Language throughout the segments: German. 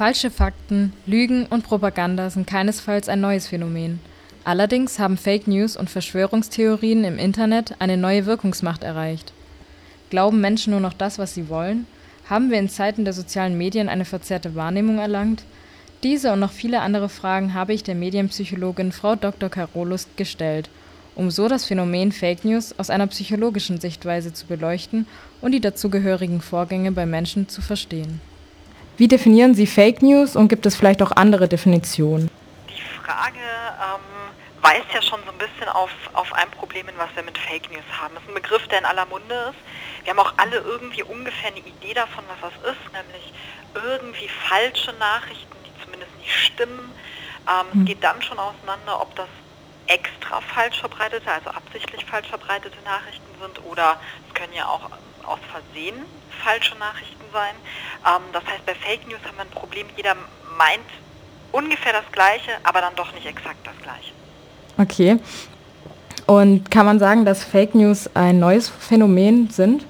Falsche Fakten, Lügen und Propaganda sind keinesfalls ein neues Phänomen. Allerdings haben Fake News und Verschwörungstheorien im Internet eine neue Wirkungsmacht erreicht. Glauben Menschen nur noch das, was sie wollen? Haben wir in Zeiten der sozialen Medien eine verzerrte Wahrnehmung erlangt? Diese und noch viele andere Fragen habe ich der Medienpsychologin Frau Dr. Carolus gestellt, um so das Phänomen Fake News aus einer psychologischen Sichtweise zu beleuchten und die dazugehörigen Vorgänge bei Menschen zu verstehen. Wie definieren Sie Fake News und gibt es vielleicht auch andere Definitionen? Die Frage weist ja schon so ein bisschen auf ein Problem hin, was wir mit Fake News haben. Das ist ein Begriff, der in aller Munde ist. Wir haben auch alle irgendwie ungefähr eine Idee davon, was das ist, nämlich irgendwie falsche Nachrichten, die zumindest nicht stimmen. Es geht dann schon auseinander, ob das extra falsch verbreitete, also absichtlich falsch verbreitete Nachrichten sind, oder es können ja auch aus Versehen falsche Nachrichten sein. Das heißt, bei Fake News haben wir ein Problem, jeder meint ungefähr das Gleiche, aber dann doch nicht exakt das Gleiche. Okay. Und kann man sagen, dass Fake News ein neues Phänomen sind?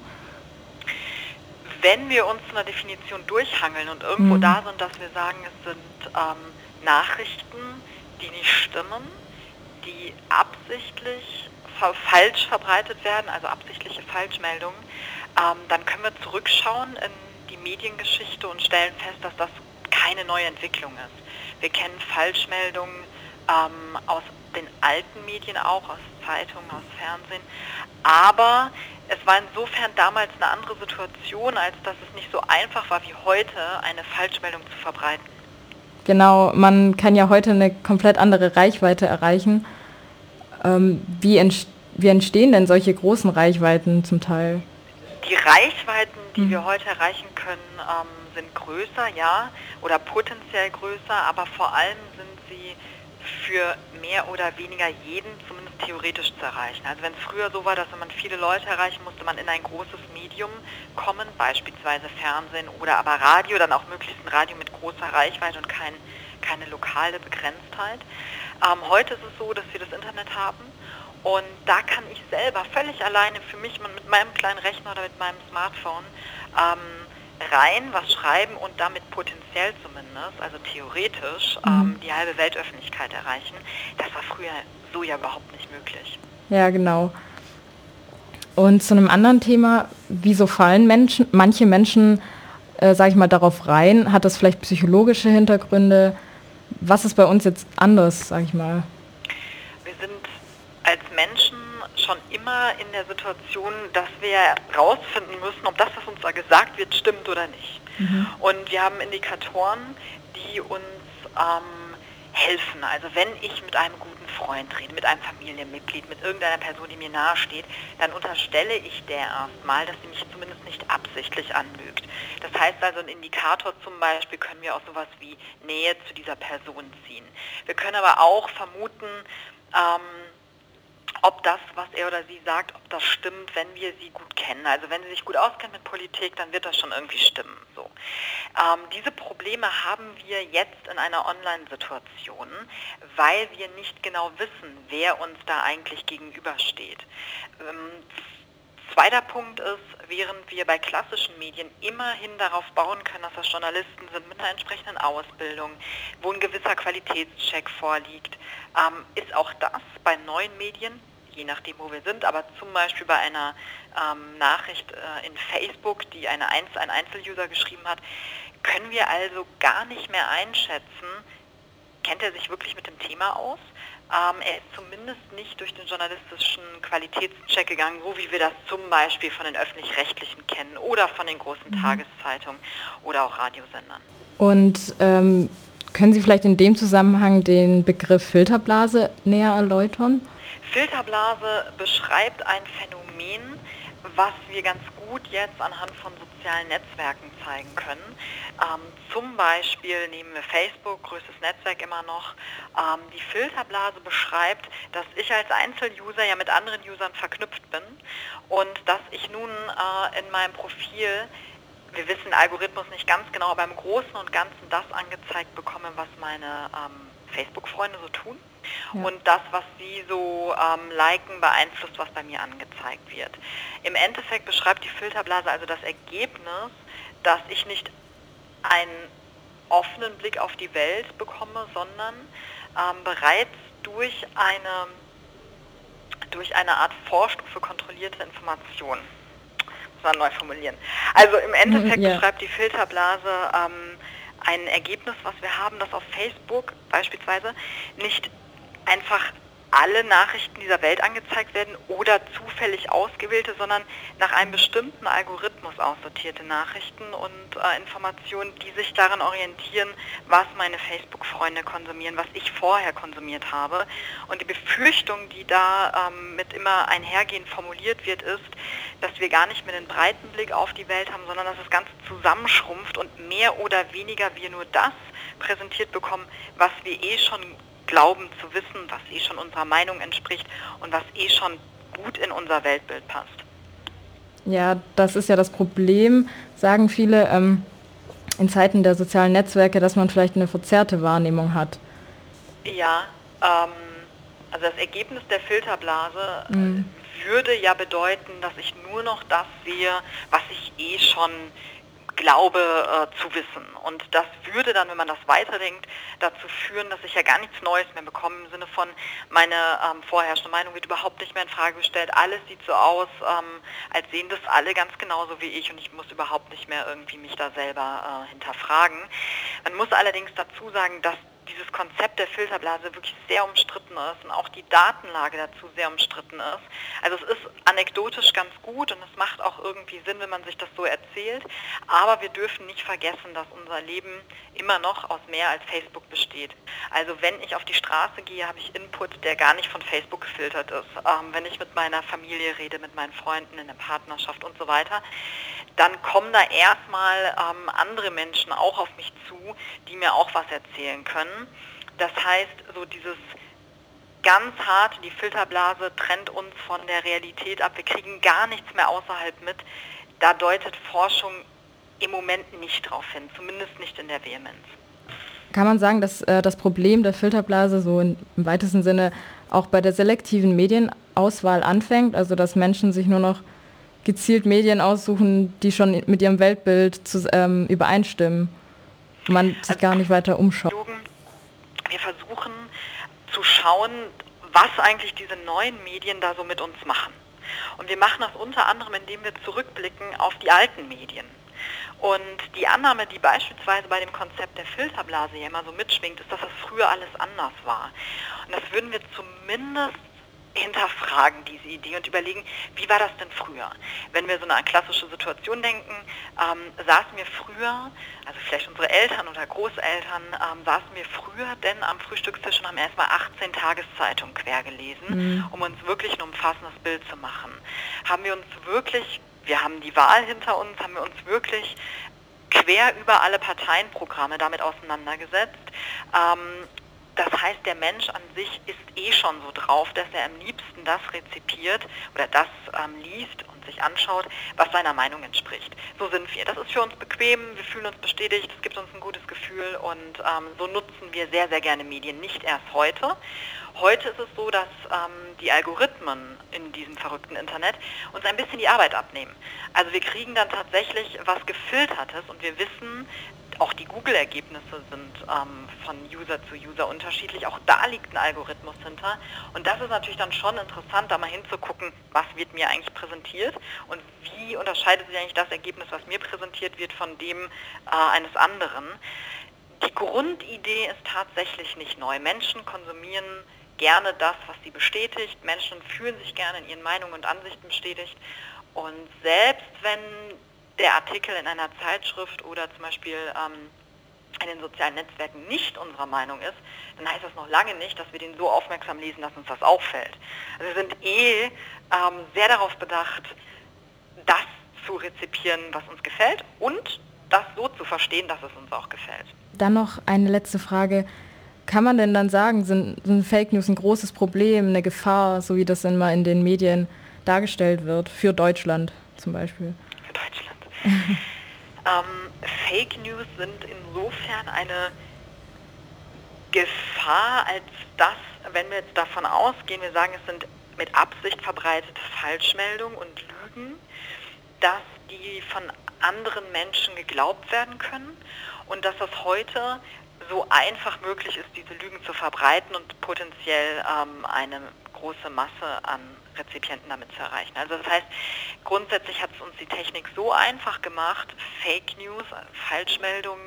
Wenn wir uns zu einer Definition durchhangeln und irgendwo da sind, dass wir sagen, es sind Nachrichten, die nicht stimmen, die absichtlich falsch verbreitet werden, also absichtliche Falschmeldungen, dann können wir zurückschauen in die Mediengeschichte und stellen fest, dass das keine neue Entwicklung ist. Wir kennen Falschmeldungen aus den alten Medien auch, aus Zeitungen, aus Fernsehen, aber es war insofern damals eine andere Situation, als dass es nicht so einfach war wie heute, eine Falschmeldung zu verbreiten. Genau, man kann ja heute eine komplett andere Reichweite erreichen. Wie entstehen denn solche großen Reichweiten zum Teil? Die Reichweiten, die wir heute erreichen können, sind größer, ja, oder potenziell größer, aber vor allem sind sie für mehr oder weniger jeden zumindest theoretisch zu erreichen. Also wenn es früher so war, dass wenn man viele Leute erreichen musste, man in ein großes Medium kommen, beispielsweise Fernsehen oder aber Radio, dann auch möglichst ein Radio mit großer Reichweite und keine lokale Begrenztheit. Heute ist es so, dass wir das Internet haben. Und da kann ich selber völlig alleine für mich mit meinem kleinen Rechner oder mit meinem Smartphone rein was schreiben und damit potenziell zumindest, also theoretisch, die halbe Weltöffentlichkeit erreichen. Das war früher so ja überhaupt nicht möglich. Ja, genau. Und zu einem anderen Thema, wieso fallen manche Menschen, sage ich mal, darauf rein? Hat das vielleicht psychologische Hintergründe? Was ist bei uns jetzt anders, sage ich mal? Wir sind als Menschen schon immer in der Situation, dass wir herausfinden müssen, ob das, was uns da gesagt wird, stimmt oder nicht. Und wir haben Indikatoren, die uns helfen. Also wenn ich mit einem guten Freund rede, mit einem Familienmitglied, mit irgendeiner Person, die mir nahe steht, dann unterstelle ich der erstmal, dass sie mich zumindest nicht absichtlich anlügt. Das heißt also, ein Indikator zum Beispiel können wir aus sowas wie Nähe zu dieser Person ziehen. Wir können aber auch vermuten, ob das, was er oder sie sagt, ob das stimmt, wenn wir sie gut kennen. Also wenn sie sich gut auskennt mit Politik, dann wird das schon irgendwie stimmen. So. Diese Probleme haben wir jetzt in einer Online-Situation, weil wir nicht genau wissen, wer uns da eigentlich gegenübersteht. Zweiter Punkt ist, während wir bei klassischen Medien immerhin darauf bauen können, dass das Journalisten sind mit einer entsprechenden Ausbildung, wo ein gewisser Qualitätscheck vorliegt, ist auch das bei neuen Medien, je nachdem wo wir sind, aber zum Beispiel bei einer Nachricht in Facebook, die ein Einzeluser geschrieben hat, können wir also gar nicht mehr einschätzen, kennt er sich wirklich mit dem Thema aus? Er ist zumindest nicht durch den journalistischen Qualitätscheck gegangen, so wie wir das zum Beispiel von den Öffentlich-Rechtlichen kennen oder von den großen Tageszeitungen oder auch Radiosendern. Und können Sie vielleicht in dem Zusammenhang den Begriff Filterblase näher erläutern? Filterblase beschreibt ein Phänomen, was wir ganz gut jetzt anhand von sozialen Netzwerken zeigen können. Zum Beispiel nehmen wir Facebook, größtes Netzwerk immer noch. Die Filterblase beschreibt, dass ich als Einzeluser ja mit anderen Usern verknüpft bin und dass ich nun in meinem Profil, wir wissen den Algorithmus nicht ganz genau, aber im Großen und Ganzen das angezeigt bekomme, was meine Facebook-Freunde so tun. Ja. Und das, was sie so liken, beeinflusst, was bei mir angezeigt wird. Im Endeffekt beschreibt die Filterblase also das Ergebnis, dass ich nicht ein offenen Blick auf die Welt bekomme, sondern bereits durch eine Art Vorstufe kontrollierte Information. Muss man neu formulieren. Also im Endeffekt beschreibt die Filterblase ein Ergebnis, was wir haben, dass auf Facebook beispielsweise nicht einfach alle Nachrichten dieser Welt angezeigt werden oder zufällig ausgewählte, sondern nach einem bestimmten Algorithmus aussortierte Nachrichten und Informationen, die sich daran orientieren, was meine Facebook-Freunde konsumieren, was ich vorher konsumiert habe. Und die Befürchtung, die da mit immer einhergehend formuliert wird, ist, dass wir gar nicht mehr den breiten Blick auf die Welt haben, sondern dass das Ganze zusammenschrumpft und mehr oder weniger wir nur das präsentiert bekommen, was wir schon glauben zu wissen, was schon unserer Meinung entspricht und was schon gut in unser Weltbild passt. Ja, das ist ja das Problem, sagen viele, in Zeiten der sozialen Netzwerke, dass man vielleicht eine verzerrte Wahrnehmung hat. Ja, also das Ergebnis der Filterblase würde ja bedeuten, dass ich nur noch das sehe, was ich schon glaube zu wissen. Und das würde dann, wenn man das weiterdenkt, dazu führen, dass ich ja gar nichts Neues mehr bekomme, im Sinne von, meine vorherrschende Meinung wird überhaupt nicht mehr in Frage gestellt. Alles sieht so aus, als sehen das alle ganz genauso wie ich und ich muss überhaupt nicht mehr irgendwie mich da selber hinterfragen. Man muss allerdings dazu sagen, dass dieses Konzept der Filterblase wirklich sehr umstritten ist und auch die Datenlage dazu sehr umstritten ist. Also es ist anekdotisch ganz gut und es macht auch irgendwie Sinn, wenn man sich das so erzählt, aber wir dürfen nicht vergessen, dass unser Leben immer noch aus mehr als Facebook besteht. Also wenn ich auf die Straße gehe, habe ich Input, der gar nicht von Facebook gefiltert ist. Wenn ich mit meiner Familie rede, mit meinen Freunden in der Partnerschaft und so weiter, dann kommen da erstmal andere Menschen auch auf mich zu, die mir auch was erzählen können. Das heißt, so dieses ganz hart, die Filterblase trennt uns von der Realität ab. Wir kriegen gar nichts mehr außerhalb mit. Da deutet Forschung im Moment nicht drauf hin, zumindest nicht in der Vehemenz. Kann man sagen, dass das Problem der Filterblase so im weitesten Sinne auch bei der selektiven Medienauswahl anfängt? Also dass Menschen sich nur noch gezielt Medien aussuchen, die schon mit ihrem Weltbild übereinstimmen und man sich gar nicht weiter umschaut. Wir versuchen zu schauen, was eigentlich diese neuen Medien da so mit uns machen. Und wir machen das unter anderem, indem wir zurückblicken auf die alten Medien. Und die Annahme, die beispielsweise bei dem Konzept der Filterblase ja immer so mitschwingt, ist, dass das früher alles anders war. Und das würden wir zumindest hinterfragen, diese Idee, und überlegen, wie war das denn früher? Wenn wir so eine klassische Situation denken, saßen wir früher, also vielleicht unsere Eltern oder Großeltern, saßen wir früher denn am Frühstückstisch und haben erstmal 18 Tageszeitung quer gelesen, um uns wirklich ein umfassendes Bild zu machen. Wir haben die Wahl hinter uns, haben wir uns wirklich quer über alle Parteienprogramme damit auseinandergesetzt. Das heißt, der Mensch an sich ist schon so drauf, dass er am liebsten das rezipiert oder das liest und sich anschaut, was seiner Meinung entspricht. So sind wir. Das ist für uns bequem, wir fühlen uns bestätigt, es gibt uns ein gutes Gefühl und so nutzen wir sehr, sehr gerne Medien, nicht erst heute. Heute ist es so, dass die Algorithmen in diesem verrückten Internet uns ein bisschen die Arbeit abnehmen. Also wir kriegen dann tatsächlich was Gefiltertes und wir wissen, auch die Google-Ergebnisse sind von User zu User unterschiedlich. Auch da liegt ein Algorithmus hinter. Und das ist natürlich dann schon interessant, da mal hinzugucken, was wird mir eigentlich präsentiert und wie unterscheidet sich eigentlich das Ergebnis, was mir präsentiert wird, von dem eines anderen. Die Grundidee ist tatsächlich nicht neu. Menschen konsumieren gerne das, was sie bestätigt. Menschen fühlen sich gerne in ihren Meinungen und Ansichten bestätigt. Und selbst wenn der Artikel in einer Zeitschrift oder zum Beispiel in den sozialen Netzwerken nicht unserer Meinung ist, dann heißt das noch lange nicht, dass wir den so aufmerksam lesen, dass uns das auffällt. Also wir sind sehr darauf bedacht, das zu rezipieren, was uns gefällt und das so zu verstehen, dass es uns auch gefällt. Dann noch eine letzte Frage. Kann man denn dann sagen, sind Fake News ein großes Problem, eine Gefahr, so wie das immer in den Medien dargestellt wird, für Deutschland zum Beispiel? Für Deutschland. Fake News sind insofern eine Gefahr, als dass, wenn wir jetzt davon ausgehen, wir sagen, es sind mit Absicht verbreitete Falschmeldungen und Lügen, dass die von anderen Menschen geglaubt werden können und dass das heute so einfach möglich ist, diese Lügen zu verbreiten und potenziell eine große Masse an Rezipienten damit zu erreichen. Also das heißt, grundsätzlich hat es uns die Technik so einfach gemacht, Fake News, Falschmeldungen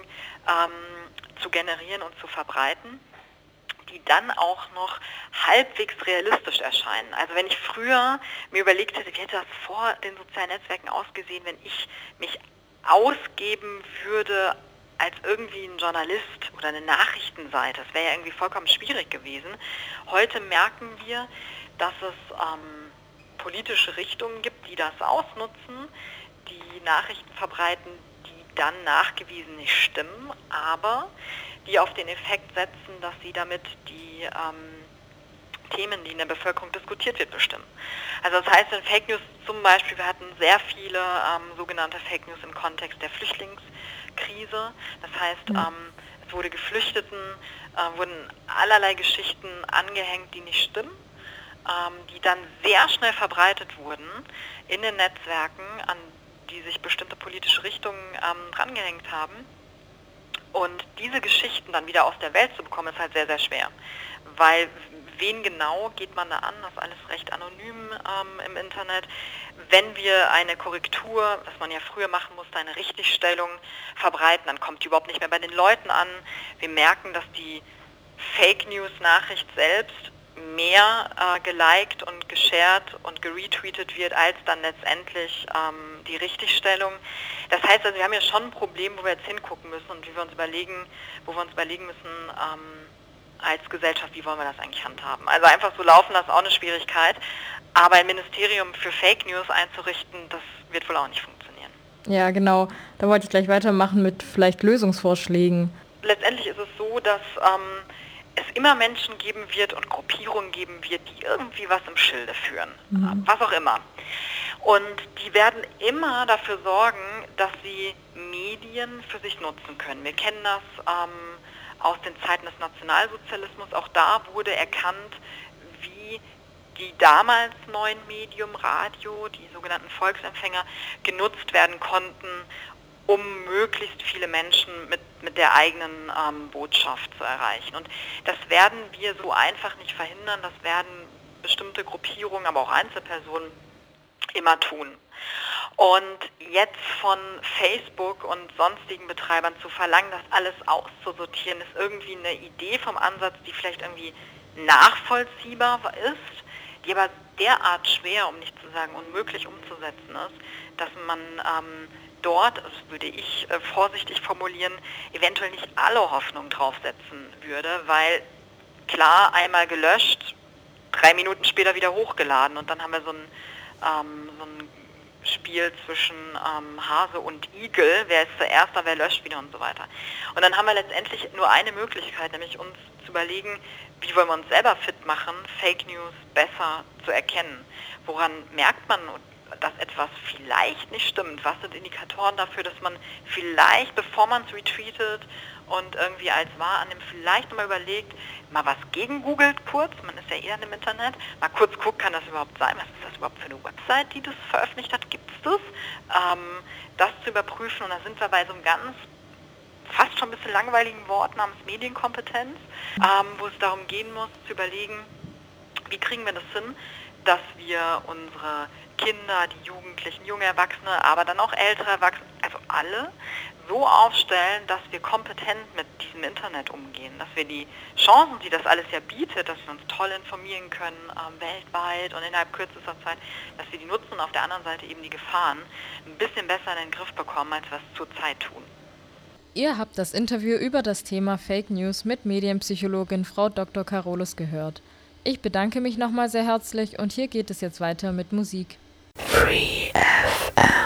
zu generieren und zu verbreiten, die dann auch noch halbwegs realistisch erscheinen. Also wenn ich früher mir überlegt hätte, wie hätte das vor den sozialen Netzwerken ausgesehen, wenn ich mich ausgeben würde als irgendwie ein Journalist oder eine Nachrichtenseite. Das wäre ja irgendwie vollkommen schwierig gewesen. Heute merken wir, dass es politische Richtungen gibt, die das ausnutzen, die Nachrichten verbreiten, die dann nachgewiesen nicht stimmen, aber die auf den Effekt setzen, dass sie damit die Themen, die in der Bevölkerung diskutiert wird, bestimmen. Also das heißt in Fake News zum Beispiel, wir hatten sehr viele sogenannte Fake News im Kontext der Flüchtlingskrise. Das heißt, es wurde Geflüchteten, wurden allerlei Geschichten angehängt, die nicht stimmen, die dann sehr schnell verbreitet wurden in den Netzwerken, an die sich bestimmte politische Richtungen drangehängt haben. Und diese Geschichten dann wieder aus der Welt zu bekommen, ist halt sehr, sehr schwer. Weil wen genau geht man da an? Das ist alles recht anonym im Internet. Wenn wir eine Korrektur, was man ja früher machen musste, eine Richtigstellung verbreiten, dann kommt die überhaupt nicht mehr bei den Leuten an. Wir merken, dass die Fake News-Nachricht selbst mehr geliked und geshared und geretweetet wird, als dann letztendlich die Richtigstellung. Das heißt also, wir haben ja schon ein Problem, wo wir jetzt hingucken müssen und wo wir uns überlegen müssen, als Gesellschaft, wie wollen wir das eigentlich handhaben. Also einfach so laufen, das ist auch eine Schwierigkeit. Aber ein Ministerium für Fake News einzurichten, das wird wohl auch nicht funktionieren. Ja, genau. Da wollte ich gleich weitermachen mit vielleicht Lösungsvorschlägen. Letztendlich ist es so, dass es immer Menschen geben wird und Gruppierungen geben wird, die irgendwie was im Schilde führen. Was auch immer. Und die werden immer dafür sorgen, dass sie Medien für sich nutzen können. Wir kennen das aus den Zeiten des Nationalsozialismus. Auch da wurde erkannt, wie die damals neuen Medium, Radio, die sogenannten Volksempfänger, genutzt werden konnten, um möglichst viele Menschen mit der eigenen Botschaft zu erreichen. Und das werden wir so einfach nicht verhindern. Das werden bestimmte Gruppierungen, aber auch Einzelpersonen immer tun. Und jetzt von Facebook und sonstigen Betreibern zu verlangen, das alles auszusortieren, ist irgendwie eine Idee vom Ansatz, die vielleicht irgendwie nachvollziehbar ist, die aber derart schwer, um nicht zu sagen unmöglich umzusetzen ist, dass man dort, das würde ich vorsichtig formulieren, eventuell nicht alle Hoffnung draufsetzen würde, weil klar, einmal gelöscht, 3 Minuten später wieder hochgeladen und dann haben wir so ein Spiel zwischen Hase und Igel, wer ist zuerst, wer löscht wieder und so weiter. Und dann haben wir letztendlich nur eine Möglichkeit, nämlich uns zu überlegen, wie wollen wir uns selber fit machen, Fake News besser zu erkennen. Woran merkt man, dass etwas vielleicht nicht stimmt? Was sind Indikatoren dafür, dass man vielleicht, bevor man es retweetet und irgendwie als wahr annimmt, vielleicht nochmal überlegt, mal was gegen googelt kurz, man ist ja eher im Internet, mal kurz guckt, kann das überhaupt sein? Was ist das überhaupt für eine Website, die das veröffentlicht hat? Gibt es das? Das zu überprüfen, und da sind wir bei so einem ganz fast schon ein bisschen langweiligen Wort namens Medienkompetenz, wo es darum gehen muss, zu überlegen, wie kriegen wir das hin, dass wir unsere Kinder, die Jugendlichen, junge Erwachsene, aber dann auch ältere Erwachsene, also alle, so aufstellen, dass wir kompetent mit diesem Internet umgehen, dass wir die Chancen, die das alles ja bietet, dass wir uns toll informieren können, weltweit und innerhalb kürzester Zeit, dass wir die nutzen und auf der anderen Seite eben die Gefahren ein bisschen besser in den Griff bekommen, als wir es zurzeit tun. Ihr habt das Interview über das Thema Fake News mit Medienpsychologin Frau Dr. Carolus gehört. Ich bedanke mich nochmal sehr herzlich und hier geht es jetzt weiter mit Musik. Free FM.